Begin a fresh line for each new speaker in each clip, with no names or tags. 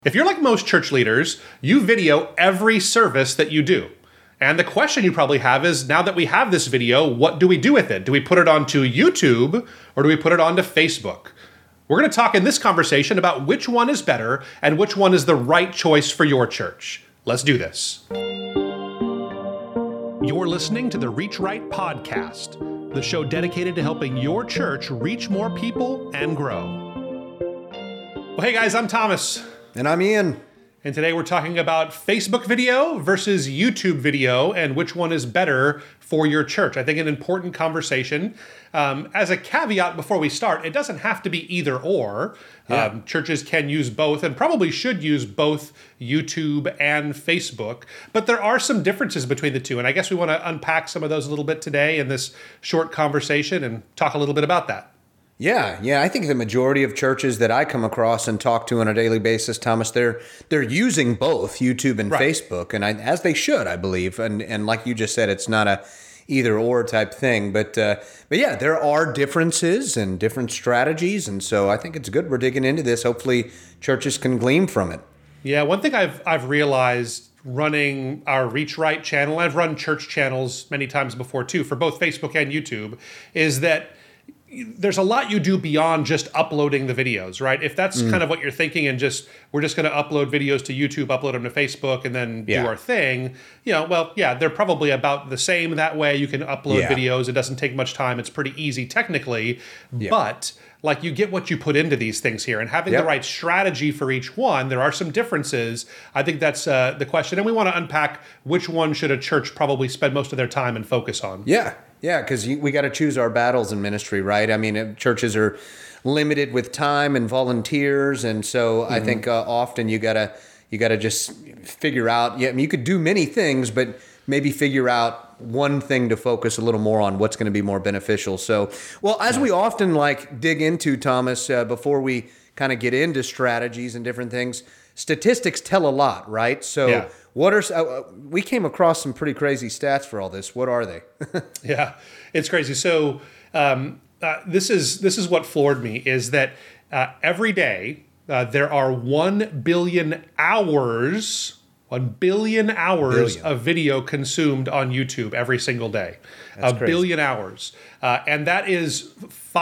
If you're like most church leaders, you video every service that you do. And the question you probably have is, now that we have this video, what do we do with it? Do we put it onto YouTube or do we put it onto Facebook? We're going to talk in this conversation about which one is better and which one is the right choice for your church. Let's do this. You're listening to the Reach Right podcast, the show dedicated to helping your church reach more people and grow. Well, hey guys, I'm Thomas.
And I'm Ian.
And today we're talking about Facebook video versus YouTube video and which one is better for your church. I think an important conversation. As a caveat before we start, it doesn't have to be either or.
Yeah.
Churches can use both and probably should use both YouTube and Facebook. But there are some differences between the two. And I guess we want to unpack some of those a little bit today in this short conversation and talk a little bit about that.
Yeah. I think the majority of churches that I come across and talk to on a daily basis, Thomas, they're using both YouTube and
Right.
Facebook, and as they should, I believe. And like you just said, it's not a either or type thing. But yeah, there are differences and different strategies, and so I think it's good we're digging into this. Hopefully, churches can glean from it.
Yeah, one thing I've realized running our Reach Right channel, I've run church channels many times before too, for both Facebook and YouTube, is that there's a lot you do beyond just uploading the videos, right? If that's kind of what you're thinking and we're just going to upload videos to YouTube, upload them to Facebook, and then do our thing, they're probably about the same that way. You can upload videos. It doesn't take much time. It's pretty easy technically, but like you get what you put into these things here, and having the right strategy for each one, there are some differences. I think that's the question. And we want to unpack which one should a church probably spend most of their time and focus on.
Yeah, because we got to choose our battles in ministry, right? I mean, churches are limited with time and volunteers, and so I think often you gotta just figure out. Yeah, I mean, you could do many things, but maybe figure out one thing to focus a little more on, what's going to be more beneficial. So, well, as we often dig into, Thomas, before we kind of get into strategies and different things, statistics tell a lot, right? So. What are we came across some pretty crazy stats for all this? What are they?
Yeah, it's crazy. So this is what floored me is that every day there are 1 billion hours. 1 billion hours of video consumed on YouTube every single day.
That's crazy.
Billion hours. And that is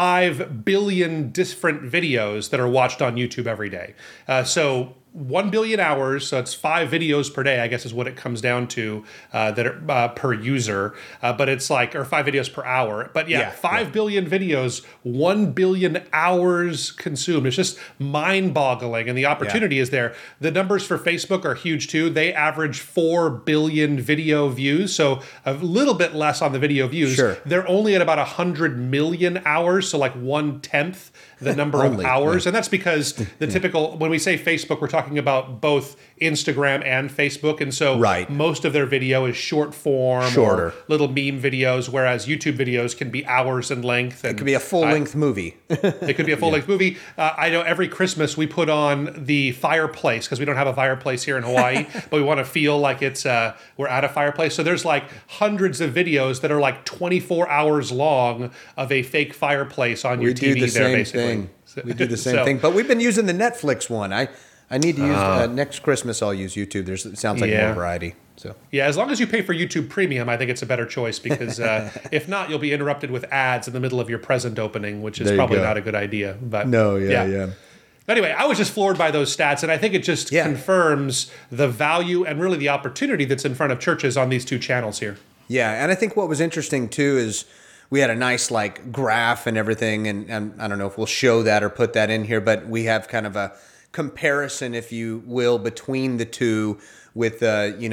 5 billion different videos that are watched on YouTube every day. So 1 billion hours, so it's 5 videos per day, I guess is what it comes down to that are, per user. But it's or 5 videos per hour. But 5 billion videos, 1 billion hours consumed. It's just mind-boggling, and the opportunity is there. The numbers for Facebook are huge too. They average 4 billion video views, so a little bit less on the video views.
Sure.
They're only at about 100 million hours, so 1/10 the number of hours. And that's because the typical, when we say Facebook, we're talking about both Instagram and Facebook. And so most of their video is shorter or little meme videos, whereas YouTube videos can be hours in length. And
it could be a full-length movie.
It could be a full-length movie. I know every Christmas we put on the fireplace, because we don't have a fireplace here in Hawaii, but we want to feel like it's we're at a fireplace. So there's hundreds of videos that are 24 hours long of a fake fireplace on your TV there, basically.
We do the same thing, but we've been using the Netflix one. I need to use next Christmas. I'll use YouTube. It sounds like more variety. So
as long as you pay for YouTube Premium, I think it's a better choice, because if not, you'll be interrupted with ads in the middle of your present opening, which is probably not a good idea. But Anyway, I was just floored by those stats, and I think it just confirms the value and really the opportunity that's in front of churches on these two channels here.
Yeah, and I think what was interesting too is we had a nice graph and everything, and I don't know if we'll show that or put that in here, but we have kind of a comparison, if you will, between the two with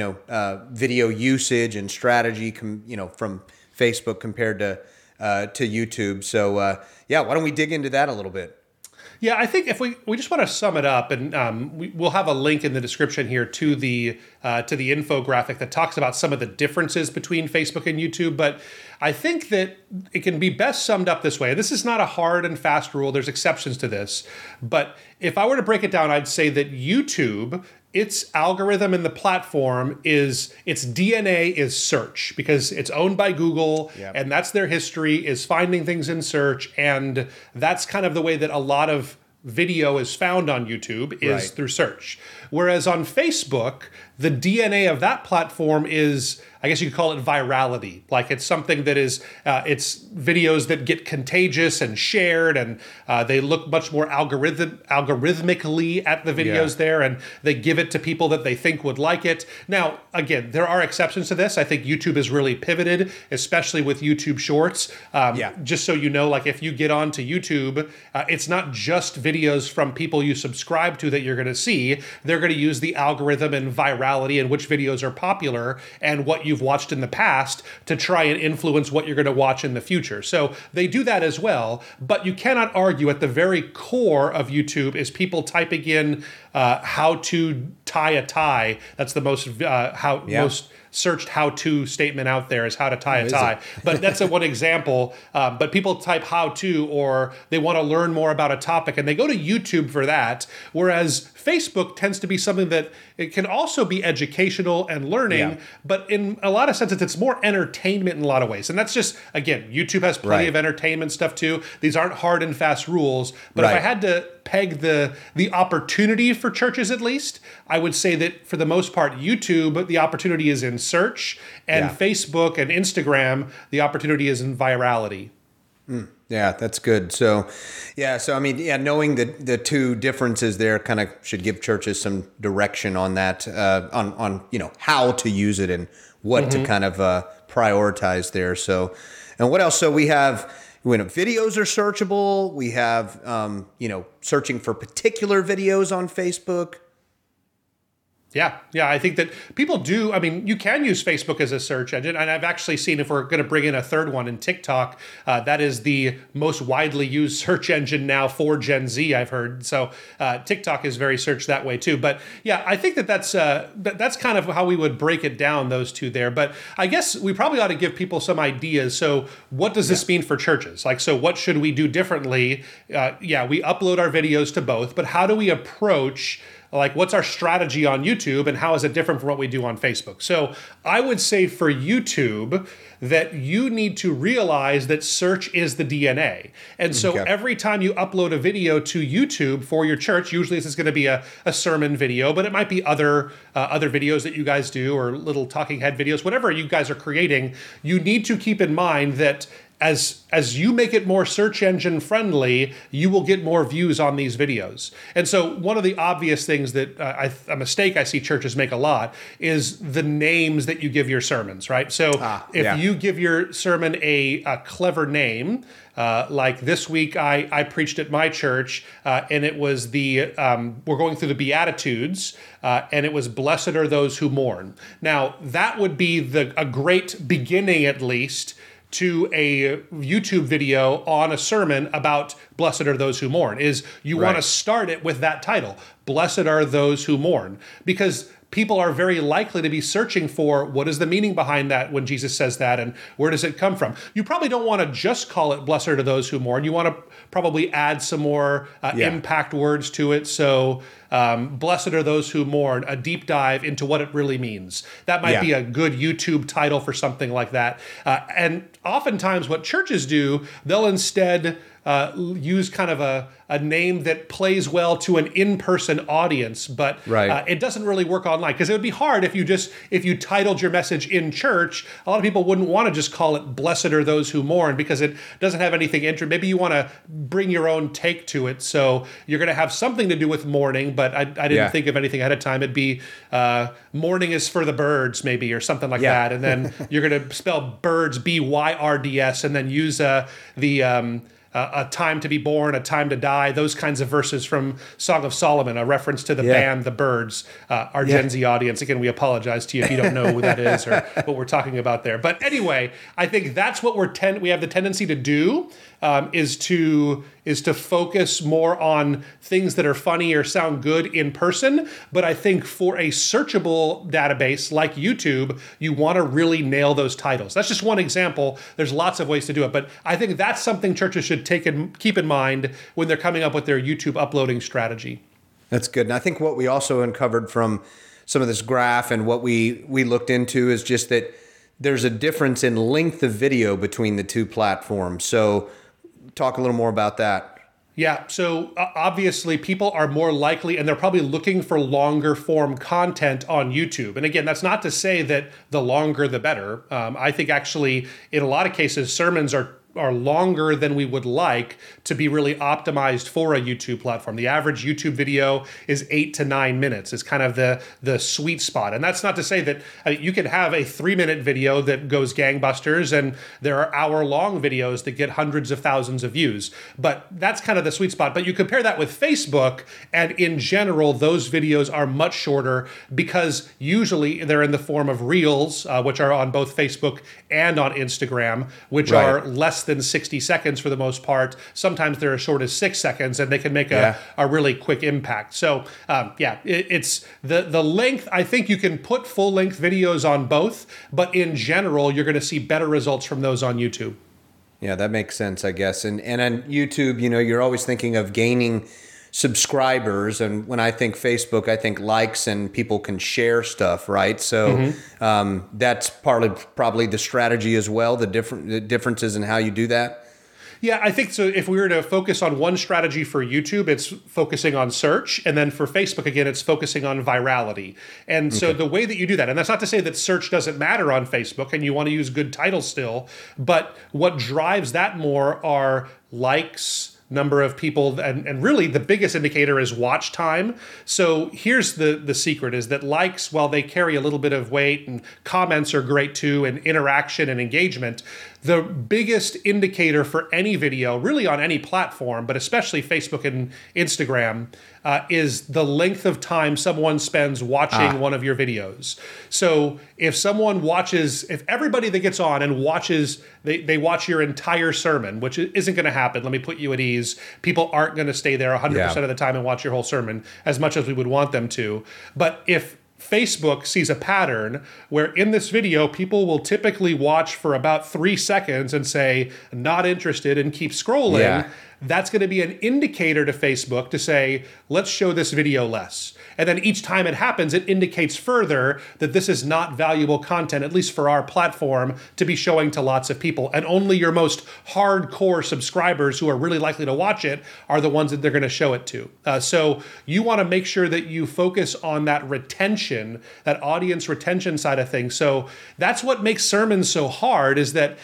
video usage and strategy, from Facebook compared to YouTube. So why don't we dig into that a little bit?
Yeah, I think if we just want to sum it up, and we'll have a link in the description here to the infographic that talks about some of the differences between Facebook and YouTube. But I think that it can be best summed up this way. This is not a hard and fast rule. There's exceptions to this. But if I were to break it down, I'd say that YouTube, its algorithm and the platform its DNA is search, because it's owned by Google, and that's their history, is finding things in search. And that's kind of the way that a lot of video is found on YouTube is
Right.
through search. Whereas on Facebook, the DNA of that platform is, I guess you could call it virality. Like it's something that is, it's videos that get contagious and shared, and they look much more algorithmically at the videos there, and they give it to people that they think would like it. Now, again, there are exceptions to this. I think YouTube has really pivoted, especially with YouTube Shorts. Just so you know, like if you get onto YouTube, it's not just videos from people you subscribe to that you're going to see. They're going to use the algorithm and virality and which videos are popular and what you've watched in the past to try and influence what you're going to watch in the future. So they do that as well, but you cannot argue at the very core of YouTube is people typing in how to tie a tie. That's the most most searched how-to statement out there is how to tie a tie. But that's one example. But people type how to, or they want to learn more about a topic, and they go to YouTube for that. Whereas Facebook tends to be something that it can also be educational and learning, but in a lot of senses, it's more entertainment in a lot of ways. And that's just, again, YouTube has plenty of entertainment stuff too. These aren't hard and fast rules. But if I had to peg the opportunity for churches, at least, I would say that for the most part, YouTube, the opportunity is in search, and Facebook and Instagram, the opportunity is in virality.
Yeah, that's good. So I mean, knowing the two differences there kind of should give churches some direction on that, on how to use it and what to kind of prioritize there. So, and what else? So we have, videos are searchable. We have, searching for particular videos on Facebook. Yeah,
I think that people do. I mean, you can use Facebook as a search engine, and I've actually seen, if we're going to bring in a third one in TikTok, that is the most widely used search engine now for Gen Z, I've heard. So TikTok is very searched that way too. But yeah, I think that's kind of how we would break it down, those two there. But I guess we probably ought to give people some ideas. So what does this mean for churches? Like, so what should we do differently? We upload our videos to both, but how do we approach, like, what's our strategy on YouTube and how is it different from what we do on Facebook? So I would say for YouTube that you need to realize that search is the DNA. And so every time you upload a video to YouTube for your church, usually this is going to be a sermon video, but it might be other videos that you guys do, or little talking head videos, whatever you guys are creating. You need to keep in mind that as you make it more search engine friendly, you will get more views on these videos. And so one of the obvious things that a mistake I see churches make a lot is the names that you give your sermons, right? So if you give your sermon a clever name, like this week I preached at my church, and it was we're going through the Beatitudes, and it was blessed are those who mourn. Now that would be a great beginning, at least, to a YouTube video on a sermon about blessed are those who mourn, is you want to start it with that title, blessed are those who mourn, because people are very likely to be searching for what is the meaning behind that when Jesus says that, and where does it come from. You probably don't want to just call it blessed are those who mourn. You want to probably add some more impact words to it. So blessed are those who mourn, a deep dive into what it really means. That might be a good YouTube title for something like that. And oftentimes what churches do, they'll instead use kind of a name that plays well to an in-person audience, but it doesn't really work online, because it would be hard if you titled your message in church. A lot of people wouldn't want to just call it blessed are those who mourn, because it doesn't have anything maybe you want to bring your own take to it, so you're going to have something to do with mourning, but I didn't think of anything ahead of time. It'd be mourning is for the birds, maybe, or something like that, and then you're going to spell birds BYRDS, and then use a time to be born, a time to die, those kinds of verses from Song of Solomon, a reference to the band, the Birds. Our Gen Z audience, again, we apologize to you if you don't know who that is or what we're talking about there. But anyway, I think that's what we have the tendency to do, is to focus more on things that are funny or sound good in person. But I think for a searchable database like YouTube, you want to really nail those titles. That's just one example. There's lots of ways to do it. But I think that's something churches should keep in mind when they're coming up with their YouTube uploading strategy.
That's good. And I think what we also uncovered from some of this graph and what we looked into is just that there's a difference in length of video between the two platforms. So talk a little more about that.
Yeah, so obviously people are more likely, and they're probably looking for longer form content on YouTube. And again, that's not to say that the longer the better. I think actually, in a lot of cases, sermons are longer than we would like to be really optimized for a YouTube platform. The average YouTube video is 8 to 9 minutes. Is kind of the sweet spot. And that's not to say that you can have a 3-minute video that goes gangbusters, and there are hour-long videos that get hundreds of thousands of views. But that's kind of the sweet spot. But you compare that with Facebook, and in general, those videos are much shorter because usually they're in the form of Reels, which are on both Facebook and on Instagram, which are less than 60 seconds for the most part. Sometimes they're as short as 6 seconds, and they can make a really quick impact. So it's the length. I think you can put full length videos on both, but in general, you're going to see better results from those on YouTube.
Yeah, that makes sense, I guess. And on YouTube, you're always thinking of gaining subscribers, and when I think Facebook, I think likes and people can share stuff, right? So that's probably the strategy as well. The differences in how you do that.
Yeah, I think so. If we were to focus on one strategy for YouTube, it's focusing on search. And then for Facebook, again, it's focusing on virality. And so the way that you do that, and that's not to say that search doesn't matter on Facebook and you want to use good titles still, but what drives that more are likes, number of people, and really the biggest indicator is watch time. So here's the secret, is that likes, while they carry a little bit of weight, and comments are great too, and interaction and engagement, the biggest indicator for any video, really on any platform, but especially Facebook and Instagram, is the length of time someone spends watching one of your videos. So if everybody that gets on and watches, they watch your entire sermon, which isn't going to happen. Let me put you at ease. People aren't going to stay there 100% of the time and watch your whole sermon as much as we would want them to. But if Facebook sees a pattern where in this video, people will typically watch for about 3 seconds and say, not interested, and keep scrolling, that's going to be an indicator to Facebook to say, let's show this video less. And then each time it happens, it indicates further that this is not valuable content, at least for our platform, to be showing to lots of people. And only your most hardcore subscribers who are really likely to watch it are the ones that they're going to show it to. So you want to make sure that you focus on that retention, that audience retention side of things. So that's what makes sermons so hard, is that,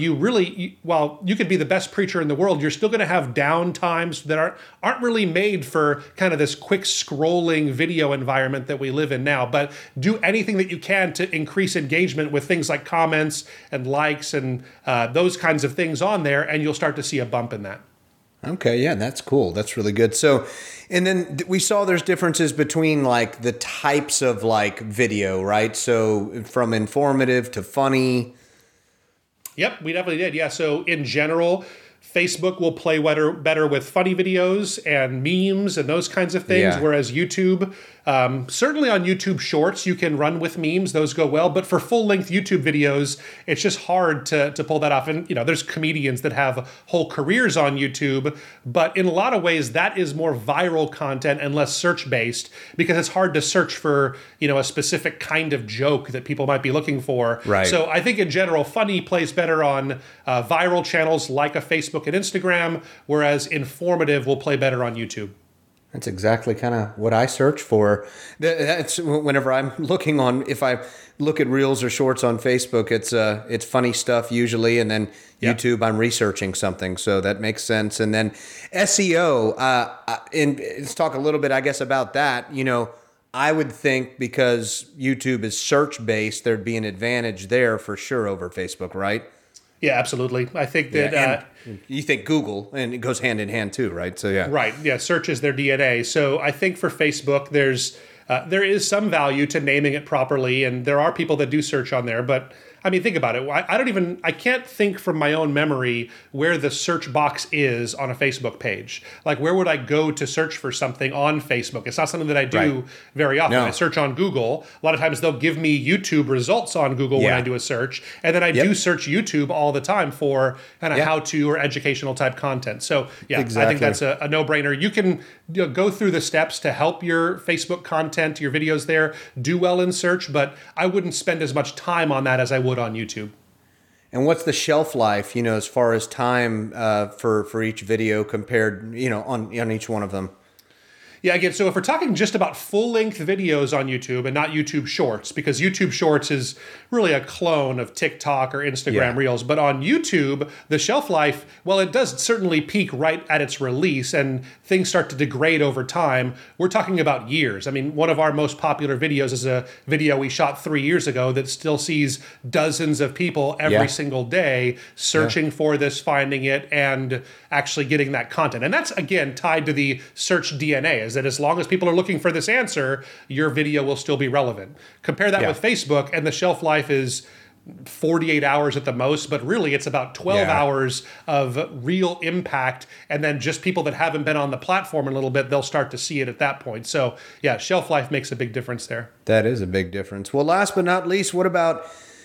while you could be the best preacher in the world, you're still going to have down times that aren't really made for kind of this quick scrolling video environment that we live in now. But do anything that you can to increase engagement with things like comments and likes and those kinds of things on there, and you'll start to see a bump in that.
Okay, yeah, that's cool. That's really good. So, and then we saw there's differences between like the types of like video, right? So from informative to funny.
Yep, we definitely did. Yeah, so in general, Facebook will play better with funny videos and memes and those kinds of things, whereas YouTube, certainly on YouTube Shorts, you can run with memes. Those go well. But for full-length YouTube videos, it's just hard to pull that off. And, there's comedians that have whole careers on YouTube. But in a lot of ways, that is more viral content and less search-based, because it's hard to search for, a specific kind of joke that people might be looking for.
Right.
So I think in general, funny plays better on viral channels like a Facebook and Instagram, whereas informative will play better on YouTube.
That's exactly kind of what I search for. That's whenever I'm looking on, if I look at Reels or Shorts on Facebook, it's funny stuff usually, and then YouTube, I'm researching something, so that makes sense. And then SEO, and let's talk a little bit, I guess, about that. I would think because YouTube is search-based, there'd be an advantage there for sure over Facebook, right?
Yeah, absolutely. I think that
you think Google, and it goes hand in hand too, right? So
right. Yeah, search is their DNA. So I think for Facebook, there is some value to naming it properly, and there are people that do search on there, but I mean, think about it. I can't think from my own memory where the search box is on a Facebook page. Like, where would I go to search for something on Facebook? It's not something that I do very often. No. I search on Google. A lot of times they'll give me YouTube results on Google when I do a search. And then I do search YouTube all the time for kind of how-to or educational type content. So, exactly. I think that's a no-brainer. You can go through the steps to help your Facebook content, your videos there, do well in search, but I wouldn't spend as much time on that as I would on YouTube.
And what's the shelf life, as far as time for each video compared, on each one of them?
Yeah, again, so if we're talking just about full-length videos on YouTube and not YouTube Shorts, because YouTube Shorts is really a clone of TikTok or Instagram Reels, but on YouTube, the shelf life, well, it does certainly peak right at its release and things start to degrade over time. We're talking about years. I mean, one of our most popular videos is a video we shot 3 years ago that still sees dozens of people every single day searching for this, finding it, and actually getting that content. And that's, again, tied to the search DNA, is that as long as people are looking for this answer, your video will still be relevant. Compare that with Facebook, and the shelf life is 48 hours at the most, but really it's about 12 hours of real impact, and then just people that haven't been on the platform in a little bit, they'll start to see it at that point. So yeah, shelf life makes a big difference there.
That is a big difference. Well, last but not least, what about,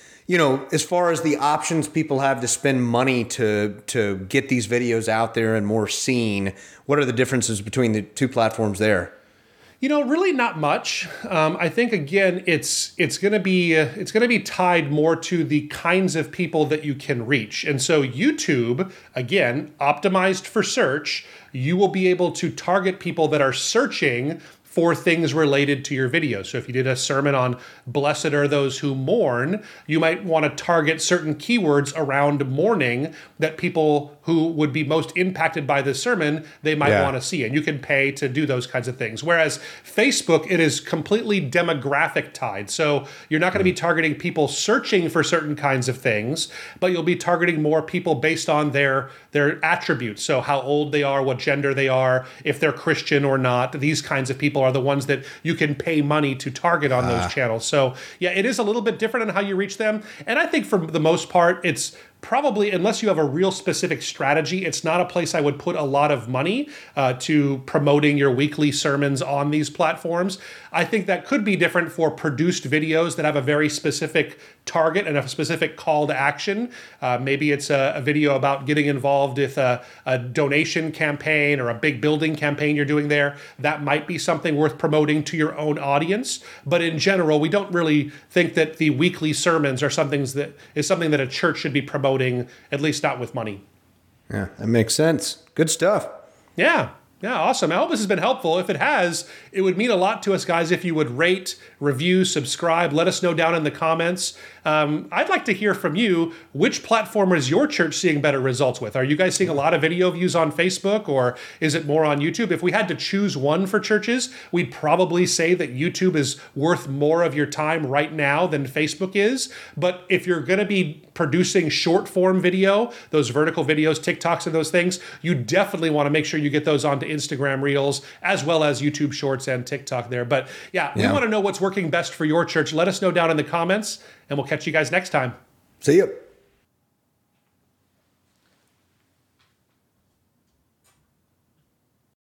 as far as the options people have to spend money to get these videos out there and more seen, what are the differences between the two platforms there?
Really not much. I think again, it's going to be tied more to the kinds of people that you can reach. And so YouTube, again, optimized for search, you will be able to target people that are searching for things related to your video. So if you did a sermon on blessed are those who mourn, you might want to target certain keywords around mourning that people who would be most impacted by this sermon, they might want to see. And you can pay to do those kinds of things. Whereas Facebook, it is completely demographic tied. So you're not going to be targeting people searching for certain kinds of things, but you'll be targeting more people based on their attributes. So how old they are, what gender they are, if they're Christian or not. These kinds of people are the ones that you can pay money to target on those channels. So yeah, it is a little bit different on how you reach them. And I think for the most part, it's probably, unless you have a real specific strategy, it's not a place I would put a lot of money to promoting your weekly sermons on these platforms. I think that could be different for produced videos that have a very specific target and a specific call to action. Maybe it's a video about getting involved with a donation campaign or a big building campaign you're doing there. That might be something worth promoting to your own audience. But in general, we don't really think that the weekly sermons are something that a church should be promoting, at least not with money.
Yeah, that makes sense. Good stuff.
Yeah, awesome. I hope this has been helpful. If it has, it would mean a lot to us, guys, if you would rate, review, subscribe. Let us know down in the comments. I'd like to hear from you. Which platform is your church seeing better results with? Are you guys seeing a lot of video views on Facebook, or is it more on YouTube? If we had to choose one for churches, we'd probably say that YouTube is worth more of your time right now than Facebook is. But if you're going to be producing short form video, those vertical videos, TikToks and those things, you definitely want to make sure you get those onto Instagram Reels as well as YouTube Shorts and TikTok there. But we want to know what's working best for your church. Let us know down in the comments, and we'll catch you guys next time.
See you.